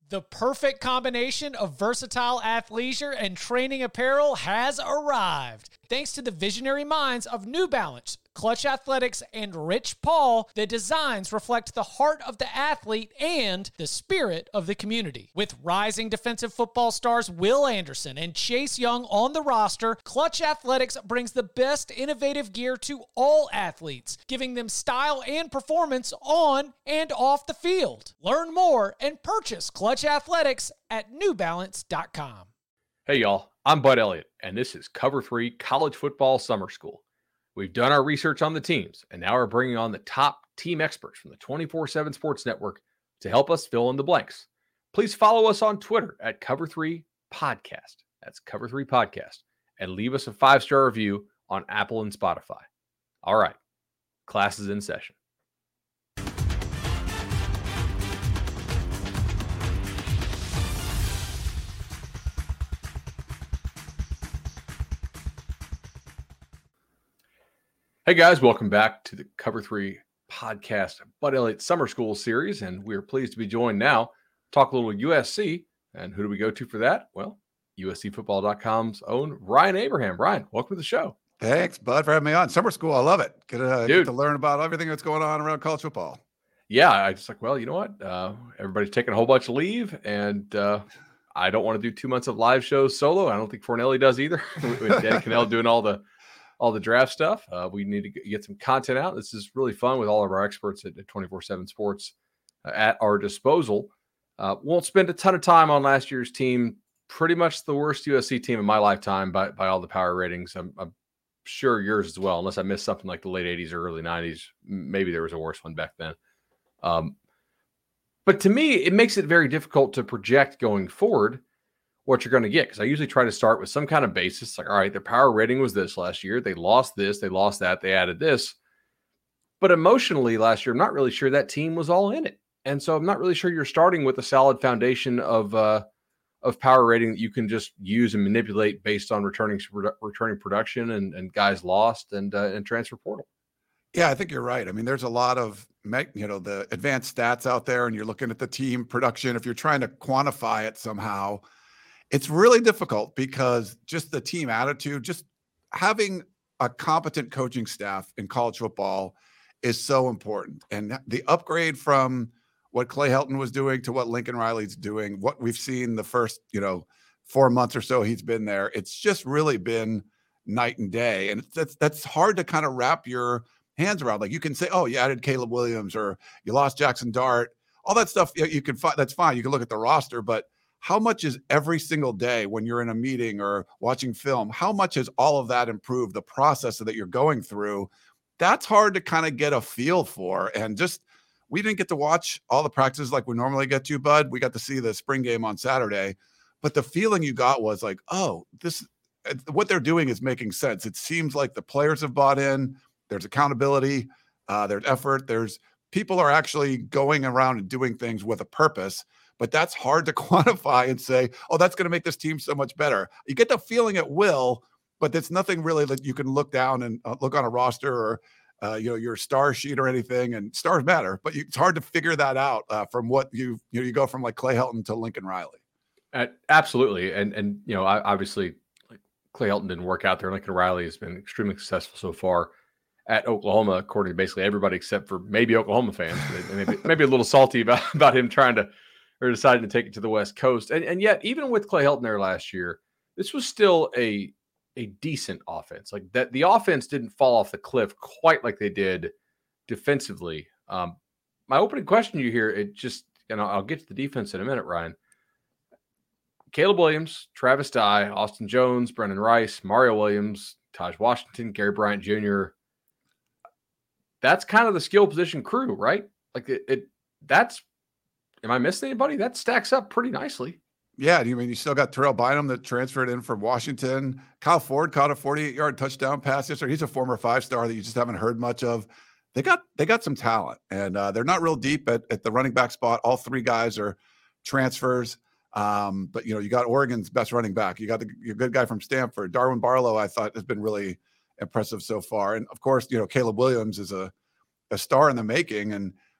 The perfect combination of versatile athleisure and training apparel has arrived. Thanks to the visionary minds of New Balance, Clutch Athletics, and Rich Paul, the designs reflect the heart of the athlete and the spirit of the community. With rising defensive football stars Will Anderson and Chase Young on the roster, Clutch Athletics brings the best innovative gear to all athletes, giving them style and performance on and off the field. Learn more and purchase Clutch Athletics at newbalance.com. Hey y'all, I'm Bud Elliott, and this is Cover 3 College Football Summer School. We've done our research on the teams, and now we're bringing on the top team experts from the 24/7 Sports Network to help us fill in the blanks. Please follow us on Twitter at Cover3 Podcast. That's Cover3 Podcast. And leave us a 5-star review on Apple and Spotify. All right, class is in session. Hey guys, welcome back to the Cover 3 Podcast Bud Elliott Summer School series, and we're pleased to be joined now to talk a little USC. And who do we go to for that? Well, USCFootball.com's own Ryan Abraham. Ryan, welcome to the show. Thanks, Bud, for having me on. Summer school, I love it. Get to learn about everything that's going on around college football. Yeah, I just like, well, you know what? Everybody's taking a whole bunch of leave, and I don't want to do 2 months of live shows solo. I don't think Fornelli does either. With Danny Cannell doing all the draft stuff. We need to get some content out. This is really fun with all of our experts at 24/7 Sports at our disposal. Won't spend a ton of time on last year's team. Pretty much the worst USC team in my lifetime by all the power ratings. I'm sure yours as well, unless I missed something like the late 80s or early 90s. Maybe there was a worse one back then. But to me, it makes it very difficult to project going forward what you're going to get, because I usually try to start with some kind of basis. Like, all right, their power rating was this last year. They lost this, they lost that, they added this. But emotionally last year, I'm not really sure that team was all in it. And so I'm not really sure you're starting with a solid foundation of power rating that you can just use and manipulate based on returning production and guys lost and transfer portal. Yeah, I think you're right. I mean, there's a lot of, the advanced stats out there, and you're looking at the team production. If you're trying to quantify it somehow, it's really difficult, because just the team attitude, just having a competent coaching staff in college football is so important. And the upgrade from what Clay Helton was doing to what Lincoln Riley's doing, what we've seen the first, 4 months or so he's been there, it's just really been night and day. And that's hard to kind of wrap your hands around. Like, you can say, oh, you added Caleb Williams, or you lost Jackson Dart, all that stuff. You can find, that's fine. You can look at the roster, but how much is every single day when you're in a meeting or watching film, how much has all of that improved the process that you're going through? That's hard to kind of get a feel for. And just, we didn't get to watch all the practices like we normally get to, Bud. We got to see the spring game on Saturday, but the feeling you got was like, oh, what they're doing is making sense. It seems like the players have bought in. There's accountability, there's effort. There's people are actually going around and doing things with a purpose. But that's hard to quantify and say, oh, that's going to make this team so much better. You get the feeling it will, but there's nothing really that you can look down and look on a roster or, your star sheet or anything. And stars matter, but it's hard to figure that out from what you go from like Clay Helton to Lincoln Riley. Absolutely. And obviously, like, Clay Helton didn't work out there. Lincoln Riley has been extremely successful so far at Oklahoma, according to basically everybody except for maybe Oklahoma fans. Maybe a little salty about him deciding to take it to the West Coast. And yet, even with Clay Helton there last year, this was still a decent offense. Like, that the offense didn't fall off the cliff quite like they did defensively. My opening question to you here, I'll get to the defense in a minute, Ryan. Caleb Williams, Travis Dye, Austin Jones, Brendan Rice, Mario Williams, Taj Washington, Gary Bryant Jr. That's kind of the skill position crew, right? Like, am I missing anybody? That stacks up pretty nicely. Yeah, I mean, you still got Terrell Bynum that transferred in from Washington. Kyle Ford caught a 48-yard touchdown pass yesterday. He's a former 5-star that you just haven't heard much of. They got some talent, and they're not real deep at the running back spot. All three guys are transfers. But you got Oregon's best running back. You got your good guy from Stanford, Darwin Barlow. I thought has been really impressive so far, and of course, Caleb Williams is a star in the making, and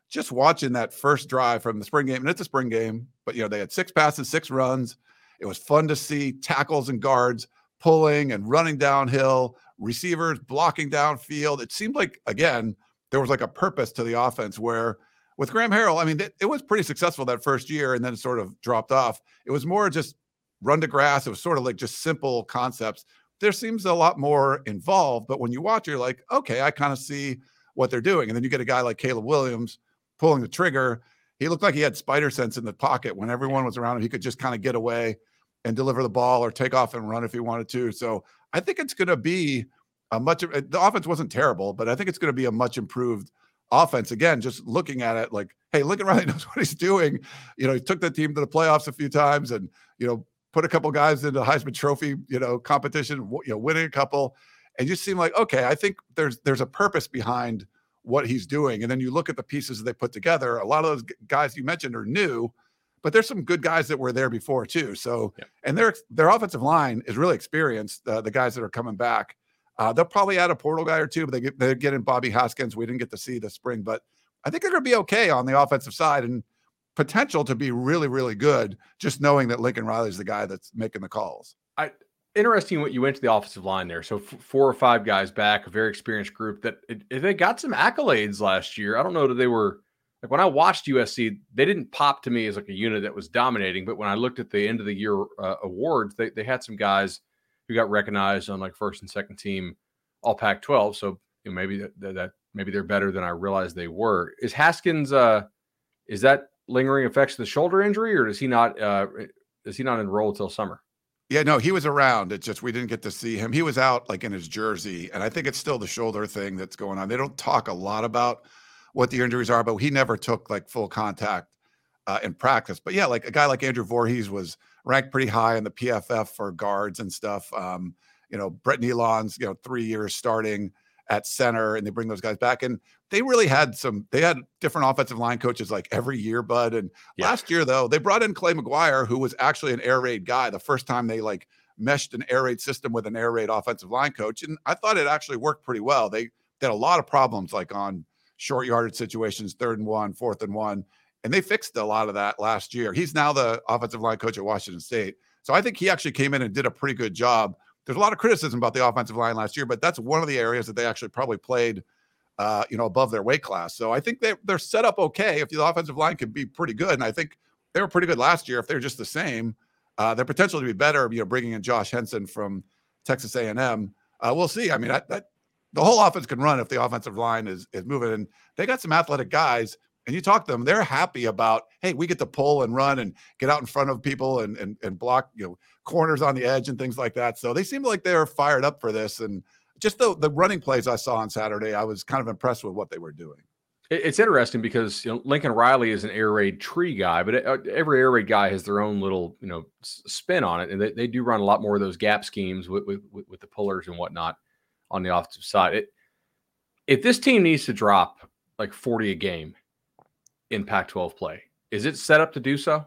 just watching that first drive from the spring game, and it's a spring game, but they had 6 passes, 6 runs. It was fun to see tackles and guards pulling and running downhill, receivers blocking downfield. It seemed like, again, there was like a purpose to the offense where with Graham Harrell, I mean, it was pretty successful that first year and then it sort of dropped off. It was more just run to grass. It was sort of like just simple concepts. There seems a lot more involved, but when you watch, you're like, okay, I kind of see what they're doing. And then you get a guy like Caleb Williams pulling the trigger. He looked like he had spider sense in the pocket. When everyone was around him, he could just kind of get away and deliver the ball or take off and run if he wanted to. So I think it's going to be the offense wasn't terrible, but I think it's going to be a much improved offense. Again, just looking at it like, hey, Lincoln Riley knows what he's doing. He took the team to the playoffs a few times and, put a couple guys into the Heisman Trophy, competition, winning a couple. And you seem like, okay, I think there's a purpose behind what he's doing. And then you look at the pieces that they put together. A lot of those guys you mentioned are new, but there's some good guys that were there before too. So, and their offensive line is really experienced. The guys that are coming back, they'll probably add a portal guy or two, but they get in Bobby Haskins. We didn't get to see this spring, but I think they're going to be okay on the offensive side and potential to be really, really good. Just knowing that Lincoln Riley is the guy that's making the calls. Interesting what you went to the offensive line there. So 4 or 5 guys back, a very experienced group that they got some accolades last year. I don't know that they were like when I watched USC, they didn't pop to me as like a unit that was dominating. But when I looked at the end of the year awards, they had some guys who got recognized on like first and second team all Pac-12. So maybe that maybe they're better than I realized they were. Is Haskins is that lingering effects of the shoulder injury, or does he not enroll till summer? Yeah, no, he was around. It's just we didn't get to see him. He was out like in his jersey, and I think it's still the shoulder thing that's going on. They don't talk a lot about what the injuries are, but he never took like full contact in practice. But yeah, like a guy like Andrew Voorhees was ranked pretty high in the PFF for guards and stuff. Brett Nealon's 3 years starting at center, and they bring those guys back. And they really had different offensive line coaches like every year, Bud. And last year, though, they brought in Clay McGuire, who was actually an air raid guy. The first time they like meshed an air raid system with an air raid offensive line coach. And I thought it actually worked pretty well. They had a lot of problems like on short yardage situations, 3rd and 1, 4th and 1. And they fixed a lot of that last year. He's now the offensive line coach at Washington State. So I think he actually came in and did a pretty good job. There's a lot of criticism about the offensive line last year, but that's one of the areas that they actually probably played, above their weight class. So I think they're set up okay if the offensive line can be pretty good. And I think they were pretty good last year. If they're just the same, their potential to be better, bringing in Josh Henson from Texas A&M. We'll see. I mean, the whole offense can run if the offensive line is moving. And they got some athletic guys. And you talk to them, they're happy about, hey, we get to pull and run and get out in front of people and block, corners on the edge and things like that. So they seem like they're fired up for this. And just the running plays I saw on Saturday, I was kind of impressed with what they were doing. It's interesting because Lincoln Riley is an air raid tree guy, but every air raid guy has their own little spin on it, and they do run a lot more of those gap schemes with the pullers and whatnot on the offensive side. If this team needs to drop like 40 a game in Pac-12 play, is it set up to do so?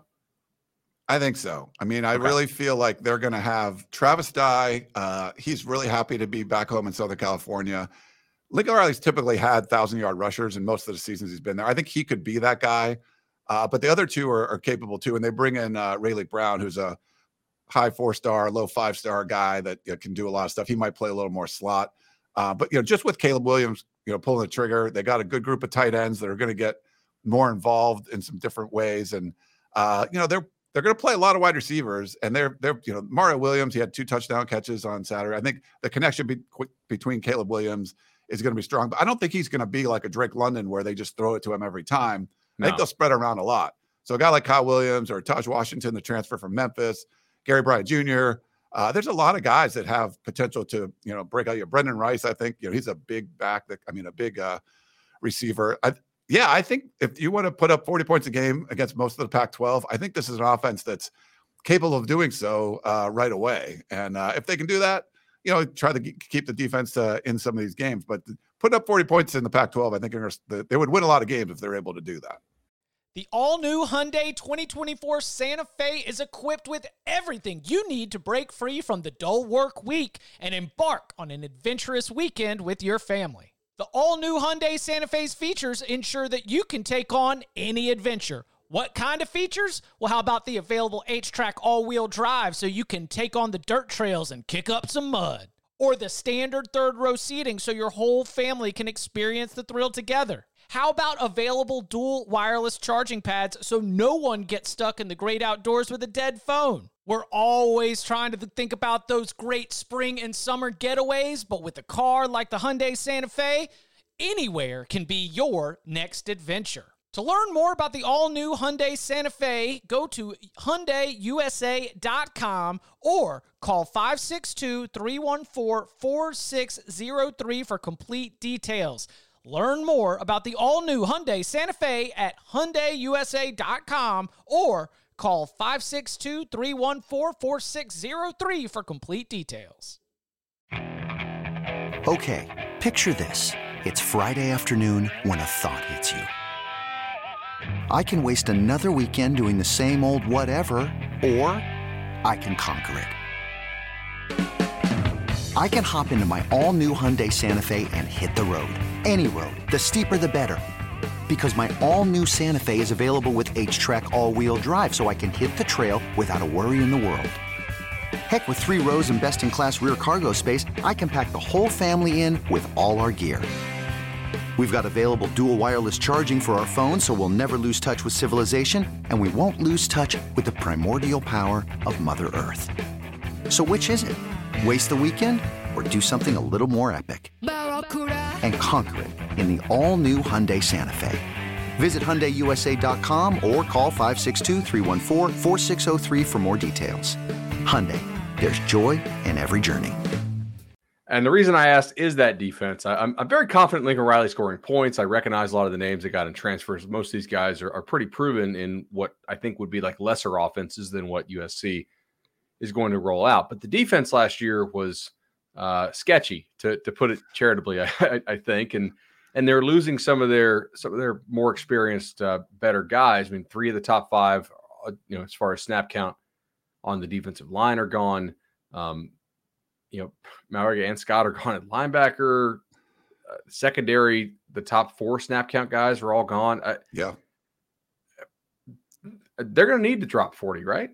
I think so. I mean, I really feel like they're going to have Travis Dye. He's really happy to be back home in Southern California. Lincoln Riley's typically had 1,000-yard rushers in most of the seasons he's been there. I think he could be that guy. But the other two are capable too. And they bring in Rayleigh Brown, who's a high 4-star, low 5-star guy that can do a lot of stuff. He might play a little more slot. But just with Caleb Williams, pulling the trigger, they got a good group of tight ends that are going to get more involved in some different ways. And, they're going to play a lot of wide receivers, and they're Mario Williams, he had 2 touchdown catches on Saturday. I think the connection between Caleb Williams is going to be strong, but I don't think he's going to be like a Drake London where they just throw it to him every time. I think they'll spread around a lot. So a guy like Kyle Williams or Taj Washington, the transfer from Memphis, Gary Bryant Jr., there's a lot of guys that have potential to, break out. Brendan Rice, I think, he's a big back, a big receiver. I think if you want to put up 40 points a game against most of the Pac-12, I think this is an offense that's capable of doing so right away. And if they can do that, try to keep the defense in some of these games. But put up 40 points in the Pac-12, I think they would win a lot of games if they're able to do that. The all-new Hyundai 2024 Santa Fe is equipped with everything you need to break free from the dull work week and embark on an adventurous weekend with your family. The all-new Hyundai Santa Fe's features ensure that you can take on any adventure. What kind of features? Well, how about the available H-Track all-wheel drive so you can take on the dirt trails and kick up some mud? Or the standard third-row seating so your whole family can experience the thrill together? How about available dual wireless charging pads so no one gets stuck in the great outdoors with a dead phone? We're always trying to think about those great spring and summer getaways, but with a car like the Hyundai Santa Fe, anywhere can be your next adventure. To learn more about the all-new Hyundai Santa Fe, go to HyundaiUSA.com or call 562-314-4603 for complete details. Learn more about the all-new Hyundai Santa Fe at HyundaiUSA.com or call 562-314-4603 for complete details. Okay, picture this. It's Friday afternoon when a thought hits you. I can waste another weekend doing the same old whatever, or I can conquer it. I can hop into my all-new Hyundai Santa Fe and hit the road. Any road. The steeper, the better. Because my all-new Santa Fe is available with H-Track all-wheel drive, so I can hit the trail without a worry in the world. Heck, with 3 rows and best-in-class rear cargo space, I can pack the whole family in with all our gear. We've got available dual wireless charging for our phones, so we'll never lose touch with civilization, and we won't lose touch with the primordial power of Mother Earth. So which is it? Waste the weekend or do something a little more epic and conquer it in the all-new Hyundai Santa Fe? Visit HyundaiUSA.com or call 562-314-4603 for more details. Hyundai, there's joy in every journey. And the reason I asked is that defense. I'm very confident Lincoln Riley scoring points. I recognize a lot of the names that got in transfers. Most of these guys are pretty proven in what I think would be like lesser offenses than what USC is going to roll out. But the defense last year was sketchy, to put it charitably, I think. And they're losing some of their more experienced, better guys. I mean, 3 of the top 5, as far as snap count on the defensive line are gone. Mauriga and Scott are gone at linebacker. Secondary, the top 4 snap count guys are all gone. Yeah. They're going to need to drop 40, right?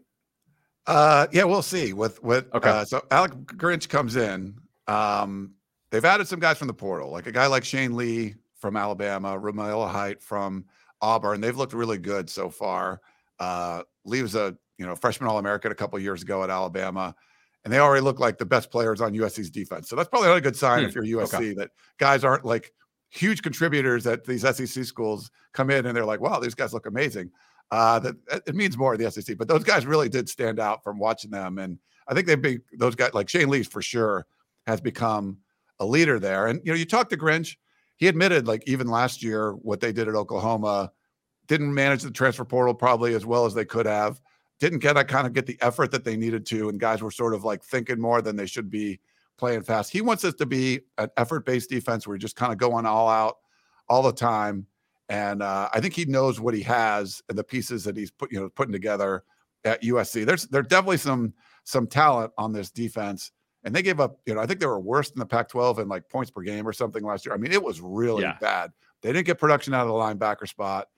Yeah, we'll see. Okay. So Alec Grinch comes in. They've added some guys from the portal, like a guy like Shane Lee from Alabama, Romello Height from Auburn. They've looked really good so far. Lee was a freshman All-American a couple of years ago at Alabama. And they already look like the best players on USC's defense. So that's probably not a good sign if you're USC, that guys aren't like huge contributors at these SEC schools come in and they're like, wow, these guys look amazing. That it means more in the SEC, but those guys really did stand out from watching them. And I think those guys like Shane Lee for sure has become a leader there. And, you talk to Grinch, he admitted like even last year, what they did at Oklahoma didn't manage the transfer portal probably as well as they could have. Didn't get the effort that they needed to, and guys were sort of like thinking more than they should be playing fast. He wants us to be an effort-based defense where we're just kind of going all out all the time. And I think he knows what he has and the pieces that he's putting together at USC. There's definitely some talent on this defense, and they gave up. I think they were worse than the Pac-12 in like points per game or something last year. I mean, it was really bad. They didn't get production out of the linebacker spot.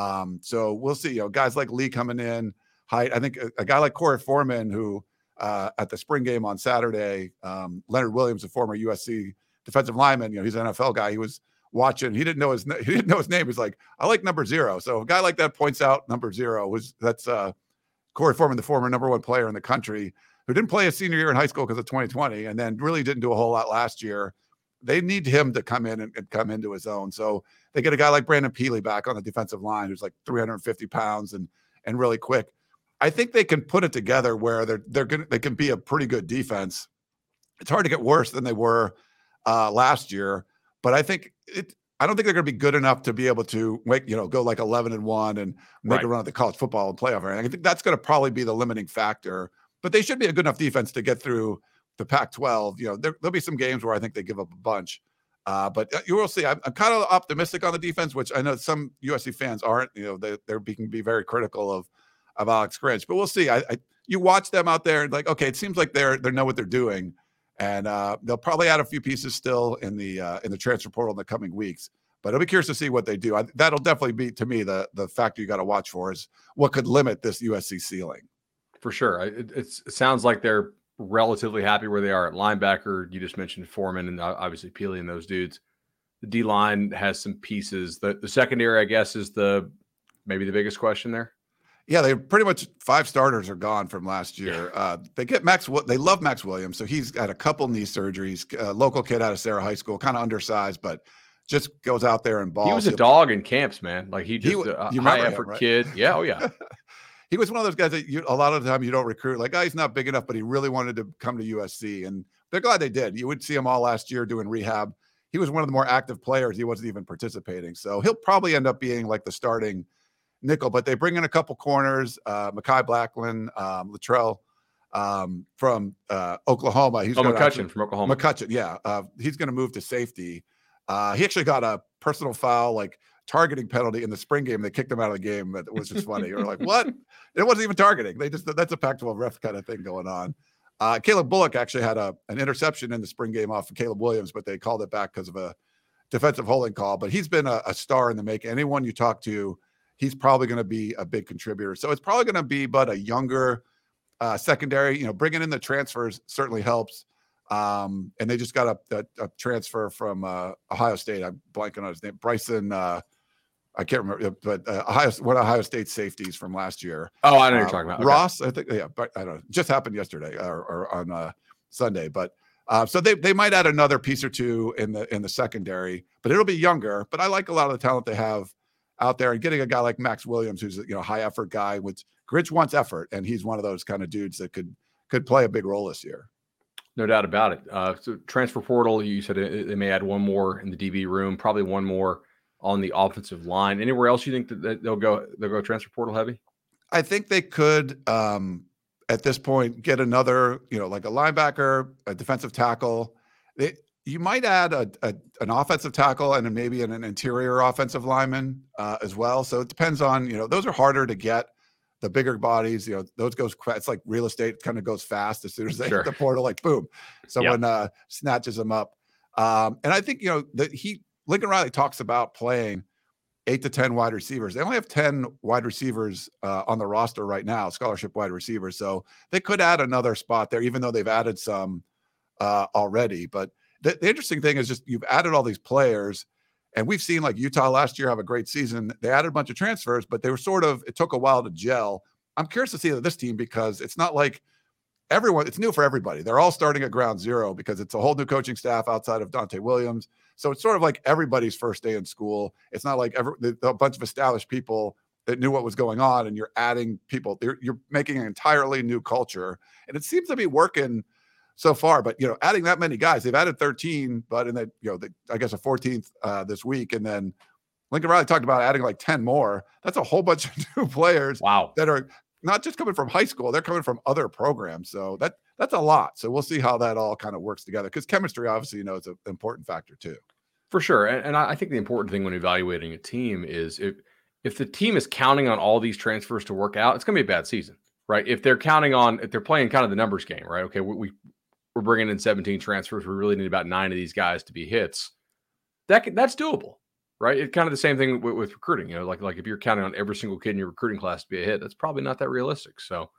So we'll see. Guys like Lee coming in. Height. I think a guy like Corey Foreman, who at the spring game on Saturday, Leonard Williams, a former USC defensive lineman, he's an NFL guy. He was watching. He didn't know his name. He's like, I like number 0. So a guy like that points out number 0. That's Corey Foreman, the former number 1 player in the country, who didn't play his senior year in high school because of 2020, and then really didn't do a whole lot last year. They need him to come in and come into his own. So they get a guy like Brandon Peely back on the defensive line, who's like 350 pounds and really quick. I think they can put it together where they can be a pretty good defense. It's hard to get worse than they were last year, but I don't think they're going to be good enough to be able to go like 11-1 and make a run at the college football and playoff. I think that's going to probably be the limiting factor. But they should be a good enough defense to get through the Pac-12. There'll be some games where I think they give up a bunch. But you will see. I'm kind of optimistic on the defense, which I know some USC fans aren't. They're being very critical of Alex Grinch, but we'll see. You watch them out there and like, okay, it seems like they know what they're doing. And they'll probably add a few pieces still in the transfer portal in the coming weeks. But I'll be curious to see what they do. That'll definitely be, to me, the factor you got to watch for is what could limit this USC ceiling. For sure. It sounds like they're relatively happy where they are at linebacker. You just mentioned Foreman and obviously Peely and those dudes. The D-line has some pieces. The secondary, I guess, is maybe the biggest question there. Yeah, they pretty much 5 starters are gone from last year. Yeah. They get they love Max Williams, so he's had a couple knee surgeries. Local kid out of Sarah High School, kind of undersized, but just goes out there and balls. He was a dog in camps, man. Like he just a high effort right? kid. Yeah, oh yeah. He was one of those guys that a lot of the time you don't recruit. Like, he's not big enough, but he really wanted to come to USC, and they're glad they did. You would see him all last year doing rehab. He was one of the more active players. He wasn't even participating, so he'll probably end up being like the starting nickel. But they bring in a couple corners, Mekhi Blackman, Latrell from Oklahoma. He's McCutcheon from Oklahoma. McCutcheon, yeah. He's going to move to safety. He actually got a personal foul, like targeting penalty in the spring game. They kicked him out of the game. It was just funny. You're like, what? It wasn't even targeting. That's a Pac-12 ref kind of thing going on. Caleb Bullock actually had an interception in the spring game off of Caleb Williams, but they called it back because of a defensive holding call. But he's been a star in the making. Anyone you talk to, he's probably going to be a big contributor. So it's probably going to be but a younger secondary. Bringing in the transfers certainly helps. And they just got a transfer from Ohio State. I'm blanking on his name. Bryson. I can't remember, but one of Ohio State safeties from last year. Oh, I know you're talking about. Okay. Ross, I think. Yeah, but I don't know. It just happened yesterday or on Sunday. But so they might add another piece or two in the secondary, but it'll be younger. But I like a lot of the talent they have out there, and getting a guy like Max Williams, who's a high effort guy. Which Grinch wants effort, and he's one of those kind of dudes that could play a big role this year. No doubt about it. So transfer portal, you said they may add one more in the DB room, probably one more on the offensive line. Anywhere else you think that they'll go transfer portal heavy? I think they could at this point get another, like a linebacker, a defensive tackle. You might add an offensive tackle and then maybe an interior offensive lineman as well. So it depends on, those are harder to get. The bigger bodies, those it's like real estate, kind of goes fast as soon as they hit the portal, like boom, someone snatches them up. And I think, Lincoln Riley talks about playing 8 to 10 wide receivers. They only have 10 wide receivers on the roster right now, scholarship wide receivers. So they could add another spot there, even though they've added some already. But the interesting thing is just you've added all these players. And we've seen like Utah last year have a great season. They added a bunch of transfers, but they were it took a while to gel. I'm curious to see this team because it's not like it's new for everybody. They're all starting at ground zero because it's a whole new coaching staff outside of Dante Williams. So it's sort of like everybody's first day in school. It's not like a bunch of established people that knew what was going on and you're adding people. You're making an entirely new culture. And it seems to be working so far, but adding that many guys, they've added 13, but I guess a 14th this week, and then Lincoln Riley talked about adding like 10 more. That's a whole bunch of new players. Wow, that are not just coming from high school; they're coming from other programs. So that's a lot. So we'll see how that all kind of works together. Because chemistry, obviously, is an important factor too. For sure, and I think the important thing when evaluating a team is if the team is counting on all these transfers to work out, it's going to be a bad season, right? If they're playing kind of the numbers game, right? Okay, we're bringing in 17 transfers. We really need about 9 of these guys to be hits. That's doable, right? It's kind of the same thing with recruiting. Like if you're counting on every single kid in your recruiting class to be a hit, that's probably not that realistic. So,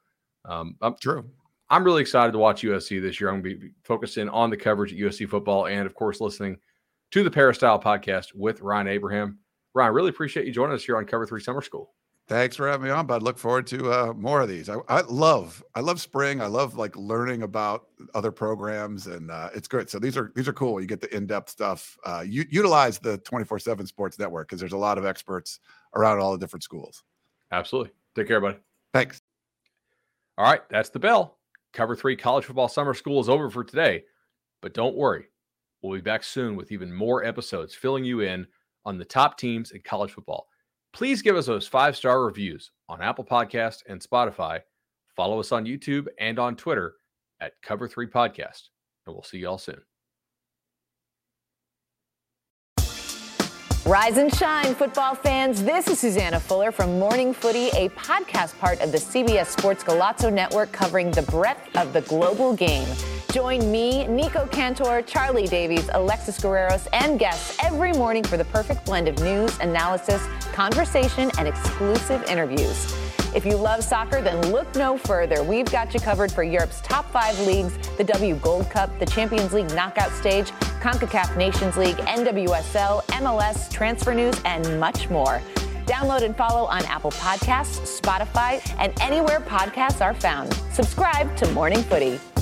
true. I'm really excited to watch USC this year. I'm going to be focusing on the coverage at USC football, and of course, listening to the Peristyle podcast with Ryan Abraham. Ryan, really appreciate you joining us here on Cover 3 Summer School. Thanks for having me on, bud. Look forward to more of these. I love spring. I love like learning about other programs, and it's great. So these are cool. You get the in-depth stuff. Utilize the 24/7 Sports Network because there's a lot of experts around all the different schools. Absolutely. Take care, buddy. Thanks. All right, that's the bell. Cover 3 College Football Summer School is over for today, but don't worry. We'll be back soon with even more episodes filling you in on the top teams in college football. Please give us those 5-star reviews on Apple Podcasts and Spotify. Follow us on YouTube and on Twitter at Cover 3 Podcast. And we'll see you all soon. Rise and shine, football fans. This is Susanna Fuller from Morning Footy, a podcast part of the CBS Sports Golazo Network covering the breadth of the global game. Join me, Nico Cantor, Charlie Davies, Alexis Guerreros, and guests every morning for the perfect blend of news, analysis, conversation, and exclusive interviews. If you love soccer, then look no further. We've got you covered for Europe's top 5 leagues, the W Gold Cup, the Champions League knockout stage, CONCACAF Nations League, NWSL, MLS, transfer news, and much more. Download and follow on Apple Podcasts, Spotify, and anywhere podcasts are found. Subscribe to Morning Footy.